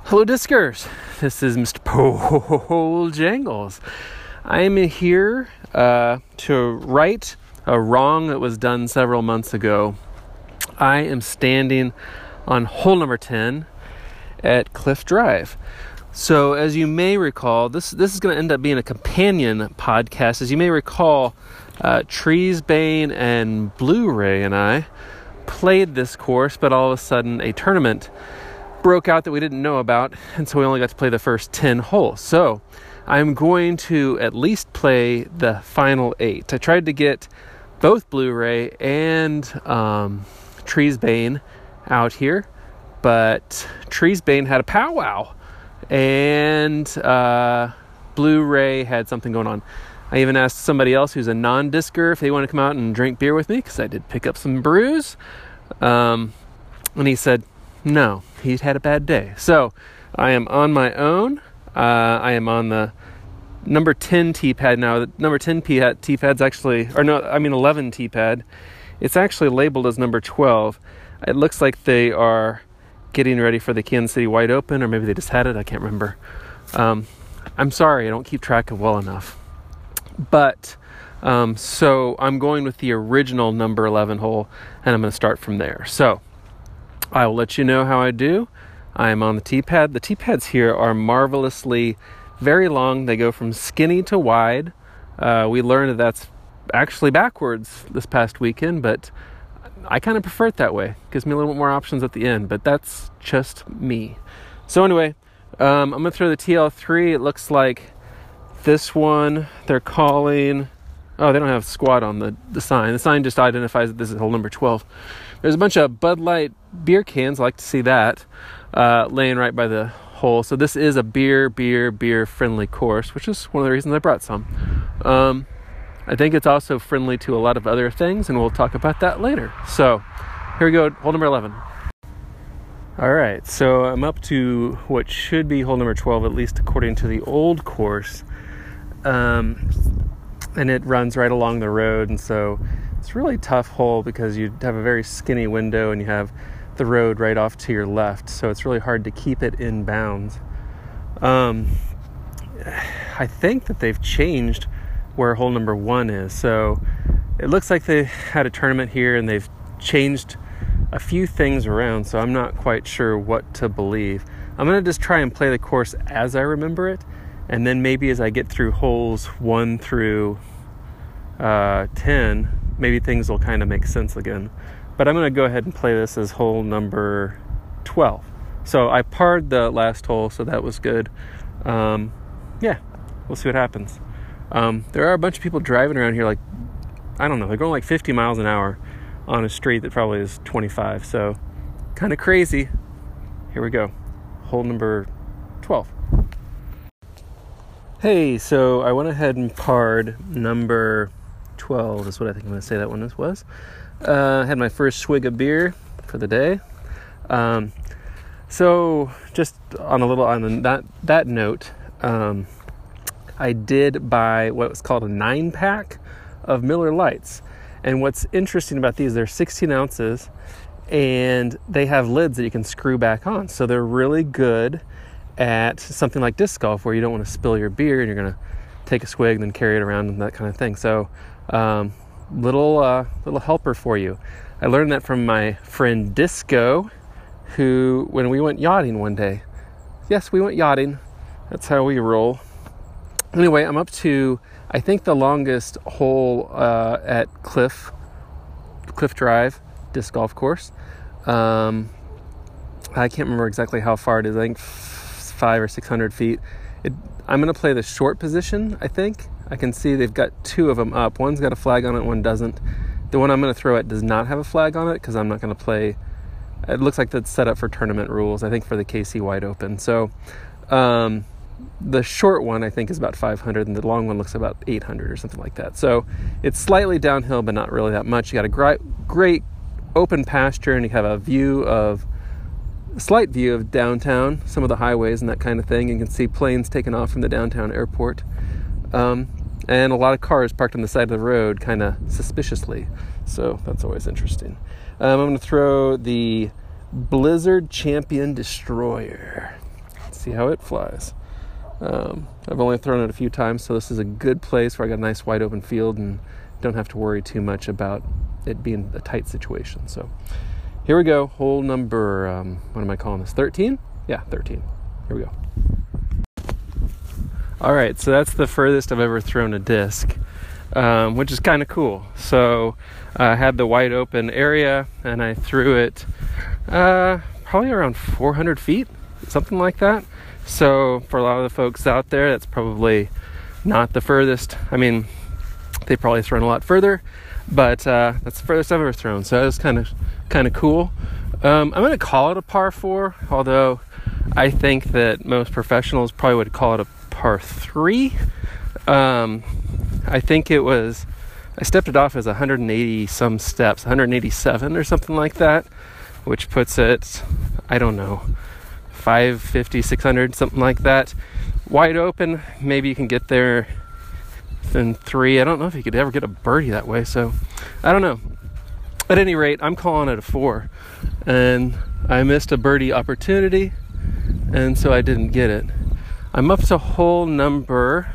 Hello, Discers. This is Mr. Pole Jangles. I am here to right a wrong that was done several months ago. I am standing on hole number 10 at Cliff Drive. So, as you may recall, this is going to end up being a companion podcast. As you may recall, Treesbane and Blu-ray and I played this course, but all of a sudden a tournament broke out that we didn't know about, and so we only got to play the first 10 holes. So I'm going to at least play the final 8. I tried to get both Blu-ray and Treesbane out here, but Treesbane had a powwow and Blu-ray had something going on. I even asked somebody else who's a non-discer if they want to come out and drink beer with me, because I did pick up some brews, and he said no, he'd had a bad day. So I am on my own. I am on the number 10 tee pad now. The number 10 tee pad's actually, 11 tee pad. It's actually labeled as number 12. It looks like they are getting ready for the Kansas City Wide Open, or maybe they just had it. I can't remember. I'm sorry, I don't keep track of well enough. But so I'm going with the original number 11 hole, and I'm going to start from there. So I will let you know how I do. I am on the tee pad. The tee pads here are marvelously very long. They go from skinny to wide. We learned that that's actually backwards this past weekend, but I kind of prefer it that way. Gives me a little bit more options at the end, but that's just me. So anyway, I'm going to throw the TL3. It looks like this one they're calling... Oh, they don't have squad on the sign. The sign just identifies that this is hole number 12. There's a bunch of Bud Light beer cans. I like to see that laying right by the hole. So this is a beer friendly course, which is one of the reasons I brought some. I think it's also friendly to a lot of other things, and we'll talk about that later. So here we go, hole number 11. All right, so I'm up to what should be hole number 12, at least according to the old course. And it runs right along the road, and so it's a really tough hole because you have a very skinny window and you have the road right off to your left, so it's really hard to keep it in bounds. I think that they've changed where hole number 1 is, so it looks like they had a tournament here and they've changed a few things around, so I'm not quite sure what to believe. I'm going to just try and play the course as I remember it, and then maybe as I get through holes 1 through 10, maybe things will kind of make sense again. But I'm going to go ahead and play this as hole number 12. So I parred the last hole, so that was good. Yeah, we'll see what happens. There are a bunch of people driving around here like, I don't know, they're going like 50 miles an hour on a street that probably is 25. So kind of crazy. Here we go. Hole number 12. Hey, so I went ahead and parred number 12, is what I think I'm going to say that one was. Had my first swig of beer for the day. So just on that note, I did buy what was called a 9-pack of Miller Lights. And what's interesting about these, they're 16 ounces, and they have lids that you can screw back on. So they're really good at something like disc golf, where you don't want to spill your beer and you're going to take a swig and then carry it around and that kind of thing. So little helper for you. I learned that from my friend Disco, who, when we went yachting one day. Yes, we went yachting. That's how we roll. Anyway, I'm up to, I think, the longest hole at Cliff Drive disc golf course. I can't remember exactly how far it is. I think 500 or 600 feet. I'm going to play the short position, I think. I can see they've got 2 of them up. One's got a flag on it, one doesn't. The one I'm going to throw at does not have a flag on it, because I'm not going to play. It looks like that's set up for tournament rules, I think, for the KC Wide Open. So the short one, I think, is about 500, and the long one looks about 800 or something like that. So it's slightly downhill, but not really that much. You got a great open pasture, and you have a slight view of downtown, some of the highways and that kind of thing. You can see planes taking off from the downtown airport. And a lot of cars parked on the side of the road, kind of suspiciously. So that's always interesting. I'm going to throw the Blizzard Champion Destroyer. see how it flies. I've only thrown it a few times, so this is a good place where I got a nice wide open field and don't have to worry too much about it being a tight situation. So here we go. Hole number, what am I calling this? 13? Yeah, 13. Here we go. All right, so that's the furthest I've ever thrown a disc, which is kind of cool. So I had the wide open area, and I threw it probably around 400 feet, something like that. So for a lot of the folks out there, that's probably not the furthest. I mean, they've probably thrown a lot further, but that's the furthest I've ever thrown. So it was kind of cool. I'm going to call it a par 4, although I think that most professionals probably would call it a par 3. I think I stepped it off as 180 some steps, 187 or something like that, which puts it, I don't know, 550, 600, something like that. Wide open, maybe you can get there in 3. I don't know if you could ever get a birdie that way, so I don't know. At any rate, I'm calling it a 4, and I missed a birdie opportunity, and so I didn't get it. I'm up to hole number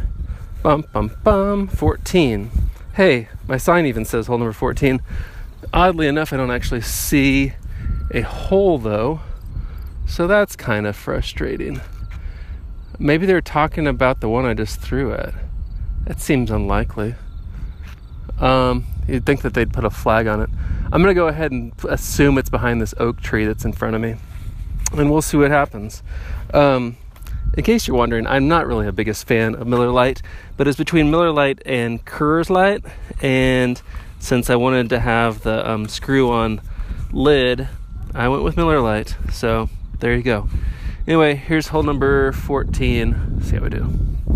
14. Hey, my sign even says hole number 14. Oddly enough, I don't actually see a hole though, so that's kind of frustrating. Maybe they're talking about the one I just threw at. That seems unlikely. You'd think that they'd put a flag on it. I'm going to go ahead and assume it's behind this oak tree that's in front of me, and we'll see what happens. In case you're wondering, I'm not really the biggest fan of Miller Lite, but it's between Miller Lite and Coors Light, and since I wanted to have the screw-on lid, I went with Miller Lite, so there you go. Anyway, here's hole number 14. Let's see how we do.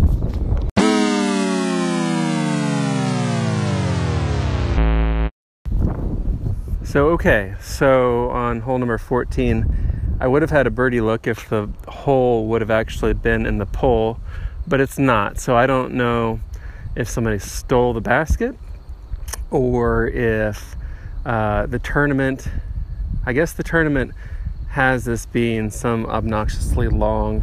So on hole number 14, I would have had a birdie look if the hole would have actually been in the pole, but it's not. So I don't know if somebody stole the basket or if the tournament, I guess the tournament has this being some obnoxiously long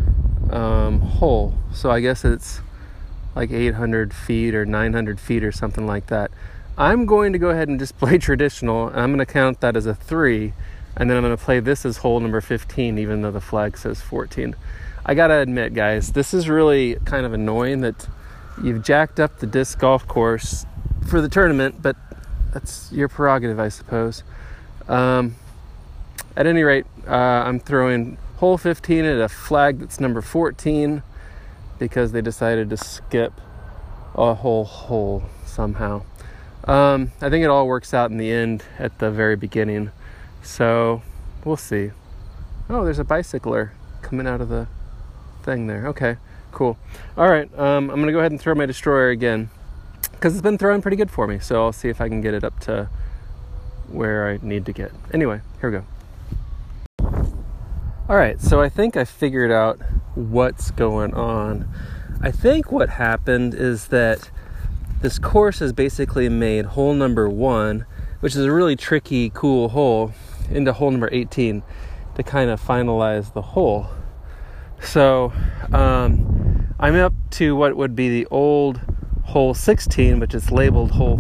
hole. So I guess it's like 800 feet or 900 feet or something like that. I'm going to go ahead and just play traditional, and I'm going to count that as a 3, and then I'm going to play this as hole number 15, even though the flag says 14. I got to admit, guys, this is really kind of annoying that you've jacked up the disc golf course for the tournament, but that's your prerogative, I suppose. At any rate, I'm throwing hole 15 at a flag that's number 14 because they decided to skip a whole hole somehow. I think it all works out in the end at the very beginning, so we'll see. Oh, there's a bicycler coming out of the thing there. Okay, cool. All right, I'm going to go ahead and throw my destroyer again because it's been throwing pretty good for me, so I'll see if I can get it up to where I need to get. Anyway, here we go. All right, so I think I figured out what's going on. I think what happened is that this course has basically made hole number 1, which is a really tricky, cool hole, into hole number 18 to kind of finalize the hole. So I'm up to what would be the old hole 16, which is labeled hole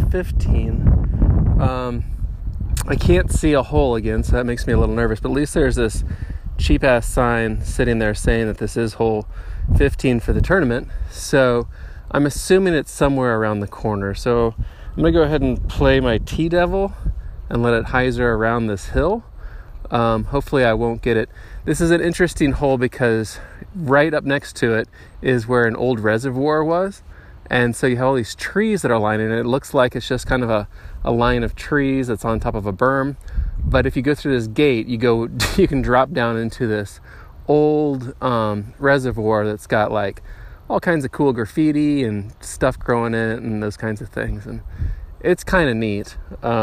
15. I can't see a hole again, so that makes me a little nervous, but at least there's this cheap-ass sign sitting there saying that this is hole 15 for the tournament. So I'm assuming it's somewhere around the corner. So I'm going to go ahead and play my T-Devil and let it hyzer around this hill. Hopefully I won't get it. This is an interesting hole because right up next to it is where an old reservoir was. And so you have all these trees that are lining it. It looks like it's just kind of a line of trees that's on top of a berm. But if you go through this gate, you can drop down into this old reservoir that's got like all kinds of cool graffiti and stuff growing in it and those kinds of things. And it's kind of neat.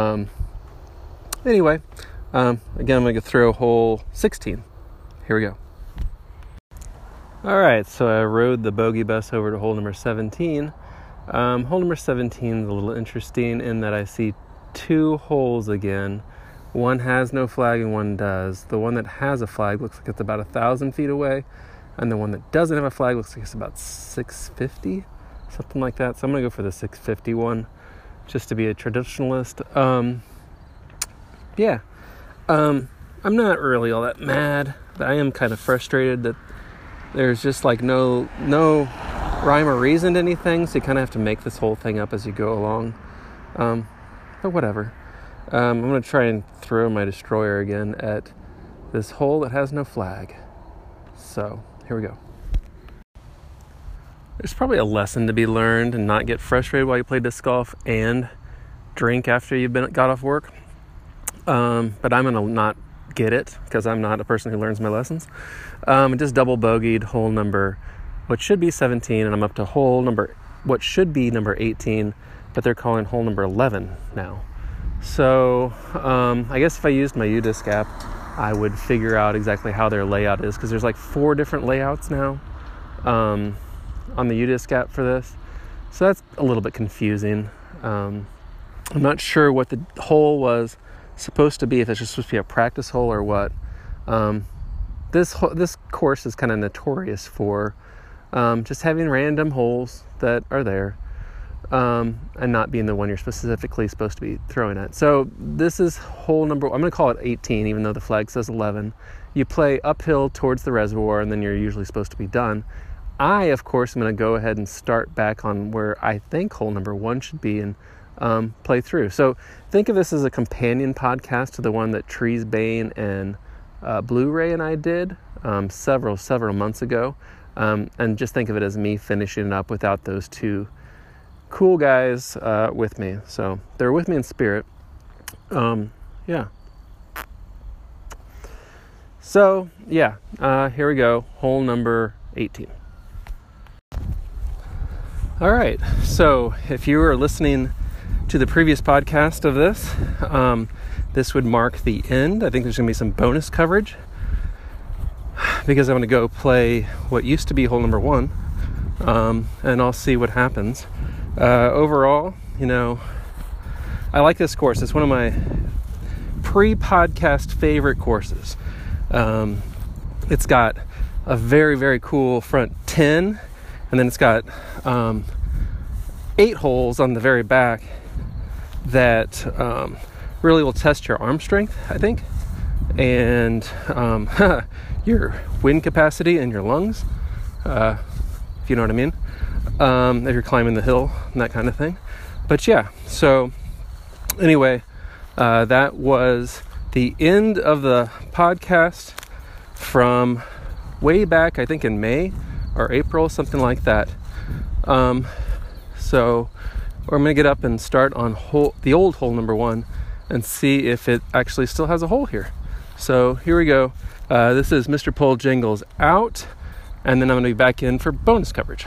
Anyway, again, I'm going to throw hole 16. Here we go. All right, so I rode the bogey bus over to hole number 17. Hole number 17 is a little interesting in that I see 2 holes again. One has no flag and one does. The one that has a flag looks like it's about 1,000 feet away. And the one that doesn't have a flag looks like it's about 650, something like that. So I'm going to go for the 650 one, just to be a traditionalist. I'm not really all that mad, but I am kind of frustrated that there's just like no rhyme or reason to anything, so you kind of have to make this whole thing up as you go along. But whatever. I'm going to try and throw my destroyer again at this hole that has no flag. So, here we go. There's probably a lesson to be learned and not get frustrated while you play disc golf and drink after you've got off work. But I'm going to not get it because I'm not a person who learns my lessons. I just double bogeyed hole number, what should be 17, and I'm up to hole number, what should be number 18, but they're calling hole number 11 now. So I guess if I used my UDisc app, I would figure out exactly how their layout is, because there's like 4 different layouts now on the UDisc app for this. So that's a little bit confusing. I'm not sure what the hole was supposed to be, if it's just supposed to be a practice hole or what. This course is kind of notorious for just having random holes that are there and not being the one you're specifically supposed to be throwing at. So this is hole number, I'm going to call it 18, even though the flag says 11. You play uphill towards the reservoir, and then you're usually supposed to be done. I, of course, am going to go ahead and start back on where I think hole number 1 should be and play through. So think of this as a companion podcast to the one that Trees Bane and Blu-ray and I did several months ago. And just think of it as me finishing it up without those 2 cool guys with me. So they're with me in spirit. So here we go. Hole number 18. All right. So if you were listening to the previous podcast of this, this would mark the end. I think there's going to be some bonus coverage because I'm going to go play what used to be hole number 1, and I'll see what happens. Overall, I like this course. It's one of my pre-podcast favorite courses. It's got a very, very cool front 10, and then it's got 8 holes on the very back that really will test your arm strength, I think, and your wind capacity in your lungs, if you know what I mean, if you're climbing the hill and that kind of thing. But yeah, so anyway, that was the end of the podcast from way back, I think in May or April, something like that. So I'm going to get up and start on the old hole number 1 and see if it actually still has a hole here. So here we go. This is Mr. Pole Jingles out, and then I'm going to be back in for bonus coverage.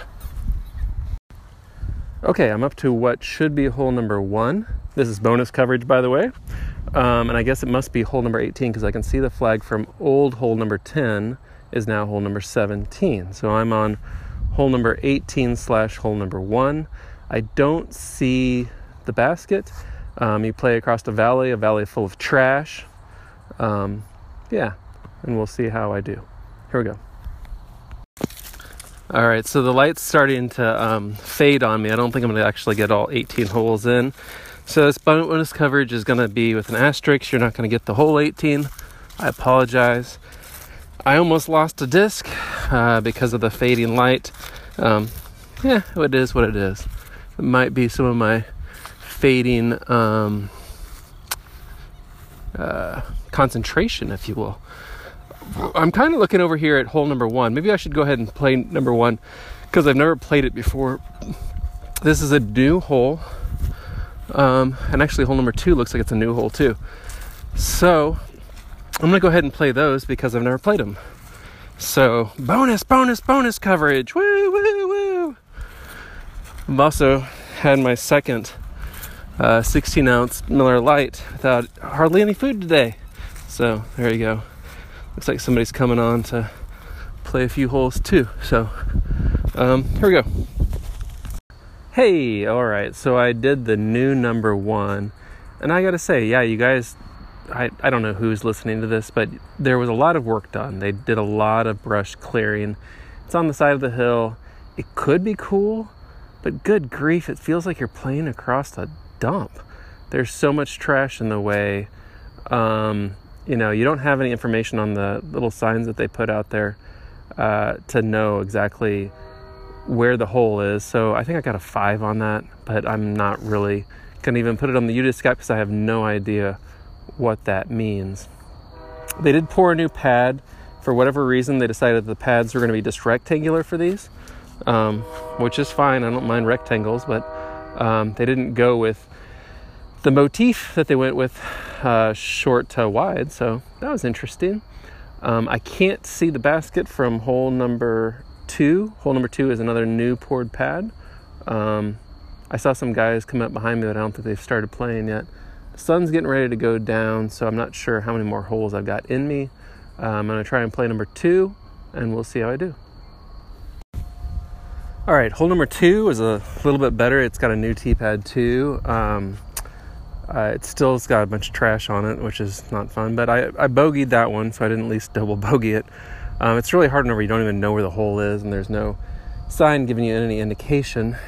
Okay, I'm up to what should be hole number 1. This is bonus coverage, by the way. And I guess it must be hole number 18 because I can see the flag from old hole number 10 is now hole number 17. So I'm on hole number 18 / hole number 1. I don't see the basket. You play across a valley full of trash. And we'll see how I do. Here we go. All right, so the light's starting to fade on me. I don't think I'm going to actually get all 18 holes in. So this bonus coverage is going to be with an asterisk. You're not going to get the whole 18. I apologize. I almost lost a disc because of the fading light. It is what it is. It might be some of my fading concentration, if you will. I'm kind of looking over here at hole number 1. Maybe I should go ahead and play number 1 because I've never played it before. This is a new hole. And actually hole number 2 looks like it's a new hole too. So I'm going to go ahead and play those because I've never played them. So bonus coverage. Woo, woo, woo. I've also had my second 16-ounce Miller Lite without hardly any food today. So there you go. Looks like somebody's coming on to play a few holes too. So here we go. Hey, all right. So I did the new number 1, and I gotta say, yeah, you guys I don't know who's listening to this, but there was a lot of work done. They did a lot of brush clearing. It's on the side of the hill. It could be cool, but good grief, it feels like you're playing across a dump. There's so much trash in the way. You don't have any information on the little signs that they put out there to know exactly where the hole is. So I think I got a 5 on that, but I'm not really going to even put it on the UDisc app because I have no idea what that means. They did pour a new pad. For whatever reason, they decided the pads were going to be just rectangular for these, which is fine. I don't mind rectangles, but they didn't go with the motif that they went with, short to wide, so that was interesting. I can't see the basket from hole number 2. Hole number 2 is another new poured pad. I saw some guys come up behind me, but I don't think they've started playing yet. The sun's getting ready to go down, so I'm not sure how many more holes I've got in me. I'm going to try and play number 2, and we'll see how I do. All right, hole number 2 is a little bit better. It's got a new tee pad too. It's got a bunch of trash on it, which is not fun, but I bogeyed that one, so I didn't at least double bogey it. It's really hard whenever you don't even know where the hole is and there's no sign giving you any indication.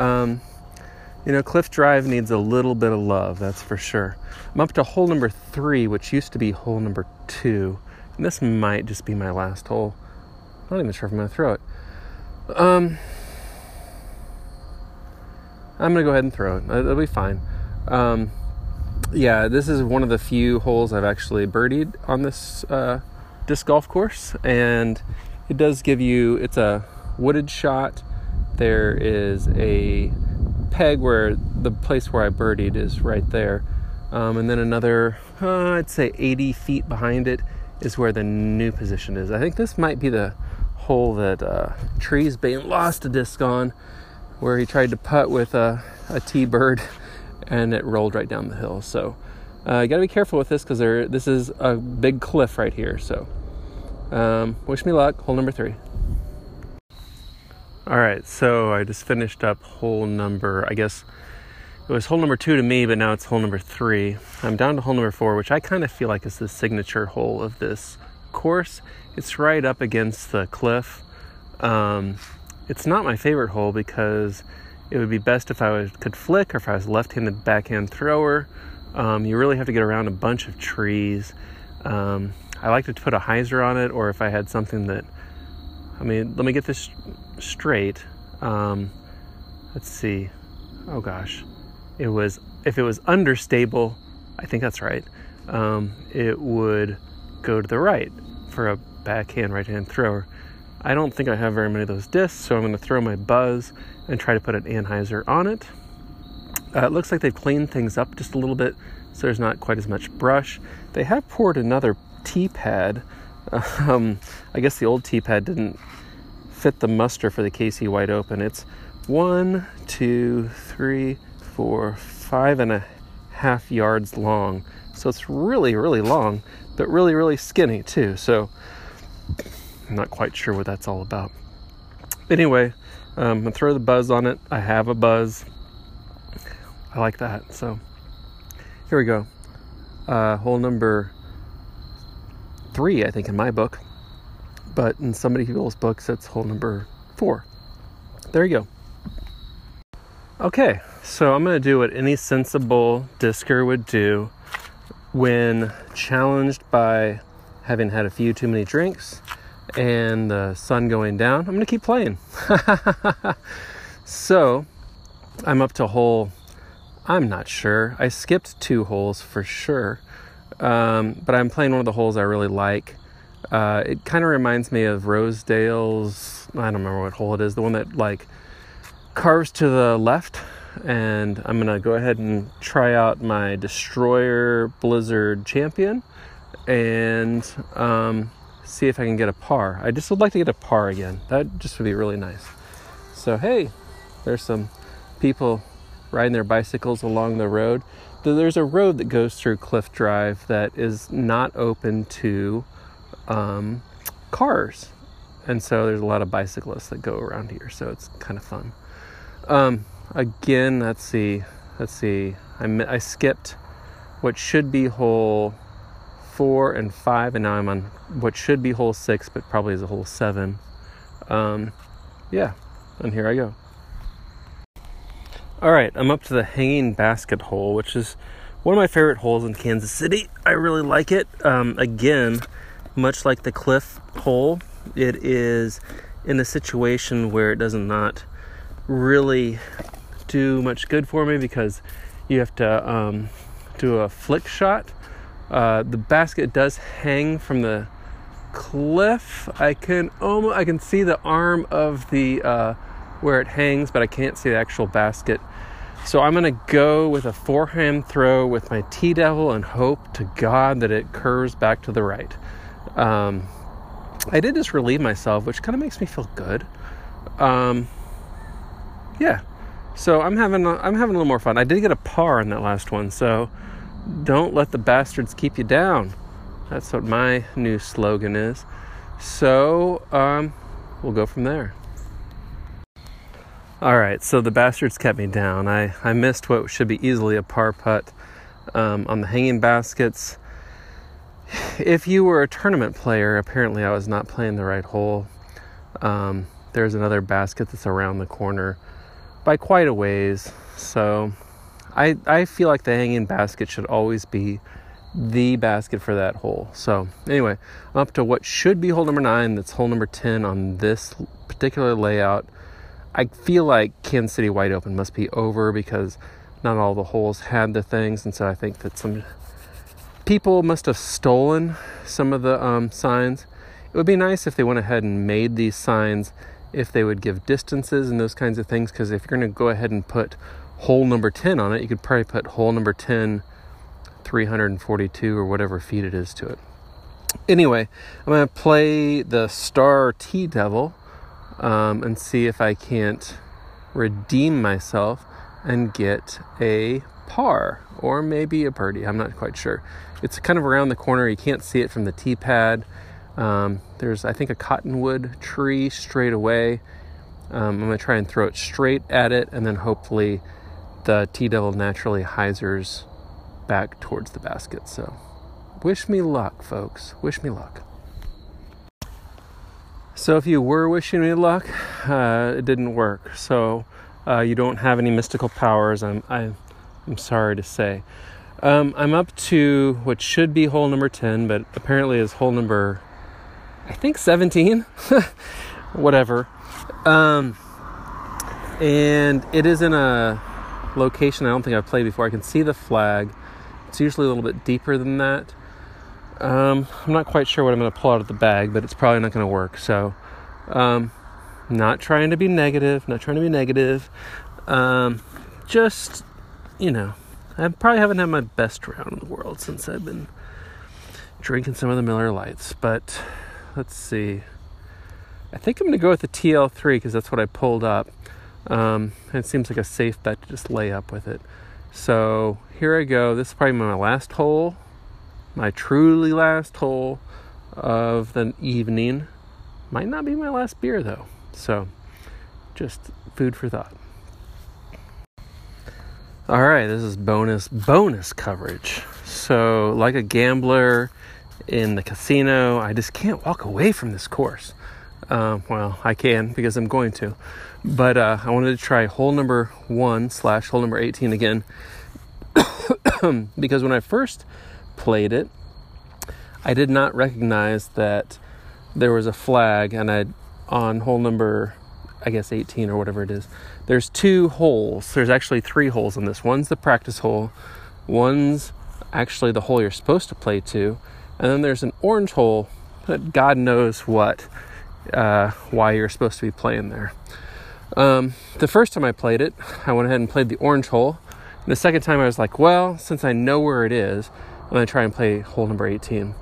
Cliff Drive needs a little bit of love, that's for sure. I'm up to hole number 3, which used to be hole number 2, and this might just be my last hole. I'm not even sure if I'm going to throw it. I'm going to go ahead and throw it. It'll be fine. This is one of the few holes I've actually birdied on this disc golf course, and it does give you, it's a wooded shot. There is a peg where the place where I birdied is right there, and then another I'd say 80 feet behind it is where the new position is. I think this might be the hole that Trees Bane lost a disc on, where he tried to putt with a T-bird and it rolled right down the hill. So you got to be careful with this because this is a big cliff right here. So wish me luck. Hole number 3. All right, so I just finished up hole number, I guess it was hole number 2 to me, but now it's hole number 3. I'm down to hole number 4, which I kind of feel like is the signature hole of this course. It's right up against the cliff. It's not my favorite hole because it would be best if I could flick, or if I was left-handed backhand thrower. You really have to get around a bunch of trees. I like to put a hyzer on it, or if I had something that, let me get this straight. Let's see. Oh gosh. If it was understable, I think that's right. It would go to the right for a backhand right-hand thrower. I don't think I have very many of those discs, so I'm going to throw my Buzz and try to put an Anheuser on it. It looks like they've cleaned things up just a little bit, so there's not quite as much brush. They have poured another T-pad. I guess the old T-pad didn't fit the muster for the KC Wide Open. It's 1, 2, 3, 4, 5.5 yards long. So it's really, really long, but really, really skinny too. So I'm not quite sure what that's all about. Anyway, I'm going to throw the Buzz on it. I have a Buzz. I like that. So here we go. Hole number 3, I think, in my book. But in somebody else's books, it's hole number 4. There you go. Okay, so I'm going to do what any sensible discer would do when challenged by having had a few too many drinks and the sun going down. I'm going to keep playing. So I'm up to hole, I'm not sure. I skipped 2 holes for sure. But I'm playing one of the holes I really like. It kind of reminds me of Rosedale's, I don't remember what hole it is, the one that like carves to the left. And I'm going to go ahead and try out my Destroyer Blizzard Champion and see if I can get a par. I just would like to get a par again. That just would be really nice. So, hey, there's some people riding their bicycles along the road. There's a road that goes through Cliff Drive that is not open to cars. And so there's a lot of bicyclists that go around here. So it's kind of fun. Again, let's see. I skipped what should be hole 4, and 5, and now I'm on what should be hole 6, but probably is a hole 7. Yeah, and here I go. All right, I'm up to the hanging basket hole, which is one of my favorite holes in Kansas City. I really like it. Again, much like the cliff hole, it is in a situation where it does not really do much good for me because you have to do a flick shot. The basket does hang from the cliff. I can see the arm of the where it hangs, but I can't see the actual basket. So I'm going to go with a forehand throw with my T-Devil and hope to God that it curves back to the right. I did just relieve myself, which kind of makes me feel good. Yeah. So I'm having a little more fun. I did get a par on that last one, so don't let the bastards keep you down. That's what my new slogan is. So, we'll go from there. All right, so the bastards kept me down. I missed what should be easily a par putt on the hanging baskets. If you were a tournament player, apparently I was not playing the right hole. There's another basket that's around the corner by quite a ways. So I feel like the hanging basket should always be the basket for that hole. So anyway, I'm up to what should be hole number 9. That's hole number 10 on this particular layout. I feel like Kansas City Wide Open must be over because not all the holes had the things, and so I think that some people must have stolen some of the signs. It would be nice if they went ahead and made these signs, if they would give distances and those kinds of things, because if you're going to go ahead and put hole number 10 on it, you could probably put hole number 10 342 or whatever feet it is to it. Anyway, I'm going to play the star T-Devil and see if I can't redeem myself and get a par or maybe a birdie. I'm not quite sure. It's kind of around the corner. You can't see it from the tee pad. There's, I think, a cottonwood tree straight away. I'm going to try and throw it straight at it, and then hopefully the T-Devil naturally hyzers back towards the basket. So wish me luck, folks. Wish me luck. So if you were wishing me luck, it didn't work. So you don't have any mystical powers, I'm sorry to say. I'm up to what should be hole number 10, but apparently is hole number, I think, 17. Whatever. And it is in a location I don't think I've played before. I can see the flag. It's usually a little bit deeper than that. I'm not quite sure what I'm going to pull out of the bag, but it's probably not going to work. So, not trying to be negative. Just, I probably haven't had my best round in the world since I've been drinking some of the Miller Lights. But let's see. I think I'm going to go with the TL3 because that's what I pulled up. And it seems like a safe bet to just lay up with it. So here I go. This is probably my last hole. My truly last hole of the evening. Might not be my last beer though. So just food for thought. All right, this is bonus coverage. So like a gambler in the casino, I just can't walk away from this course. Well, I can because I'm going to. But I wanted to try hole number 1 / hole number 18 again. Because when I first played it, I did not recognize that there was a flag, and on hole number, I guess 18 or whatever it is, there's 2 holes. There's actually 3 holes in this. One's the practice hole, one's actually the hole you're supposed to play to, and then there's an orange hole that God knows why you're supposed to be playing there. The first time I played it, I went ahead and played the orange hole. And the second time I was like, well, since I know where it is, I'm going to try and play hole number 18.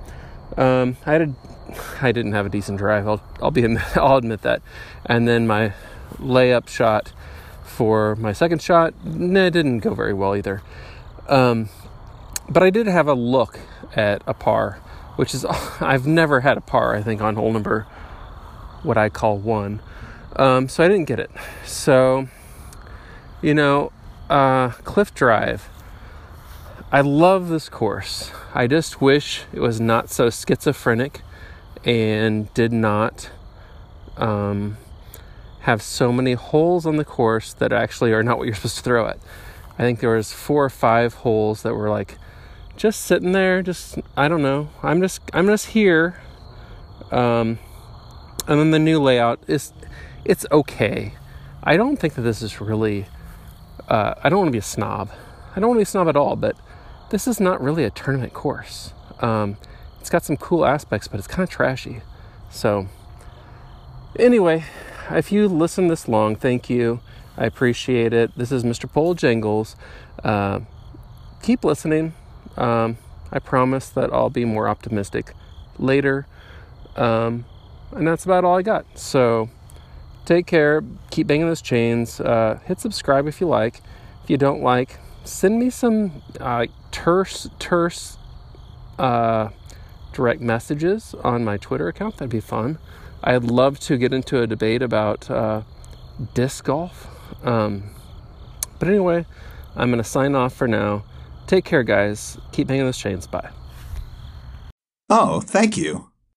I didn't have a decent drive. I'll admit that. And then my layup shot for my second shot, it didn't go very well either. But I did have a look at a par, which is, I've never had a par, I think, on hole number, what I call 1. So I didn't get it. So, Cliff Drive. I love this course. I just wish it was not so schizophrenic and did not have so many holes on the course that actually are not what you're supposed to throw at. I think there was 4 or 5 holes that were like just sitting there, I don't know. I'm just here. And then the new layout it's okay. I don't think that this is really I don't want to be a snob. I don't want to be a snob at all, but this is not really a tournament course. It's got some cool aspects, but it's kind of trashy. So anyway, if you listen this long, thank you. I appreciate it. This is Mr. Pole Jingles. Keep listening. I promise that I'll be more optimistic later. And that's about all I got. So take care. Keep banging those chains. Hit subscribe if you like. If you don't like, send me some terse direct messages on my Twitter account. That'd be fun. I'd love to get into a debate about disc golf. But anyway, I'm going to sign off for now. Take care, guys. Keep banging those chains. Bye. Oh, thank you.